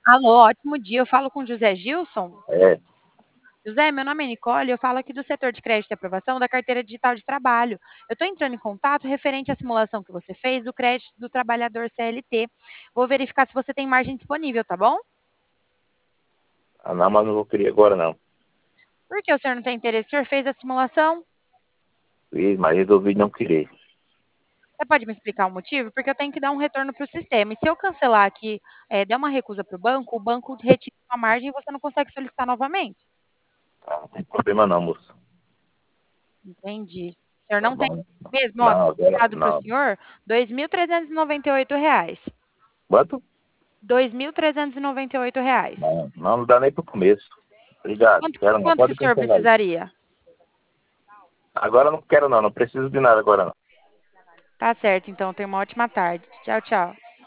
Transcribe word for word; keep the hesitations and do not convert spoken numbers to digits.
Alô, ótimo dia. Eu falo com José Gilson? É, José, meu nome é Nicole, eu falo aqui do setor de crédito e aprovação da carteira digital de trabalho. Eu estou entrando em contato referente à simulação que você fez do crédito do trabalhador C L T. Vou verificar se você tem margem disponível, tá bom? ah, não, mas não vou querer agora não. Por que o senhor não tem interesse? O senhor fez a simulação? Fiz, mas resolvi não querer. Você pode me explicar o motivo? Porque eu tenho que dar um retorno para o sistema. E se eu cancelar aqui, eh, der uma recusa para o banco, o banco retira a margem e você não consegue solicitar novamente. Tá? Não tem problema não, moço. Entendi. O senhor Tá não tem bom? mesmo, ó, Não, agora dado para o não. senhor, dois mil trezentos e noventa e oito reais. Quanto? dois mil trezentos e noventa e oito reais. Não, não, não dá nem pro começo. Obrigado. Quanto, Quero não. quanto que o Pode senhor cancelar aí. precisaria? Agora não quero não, não preciso de nada agora não. Tá certo, então. Tenha uma ótima tarde. Tchau, tchau.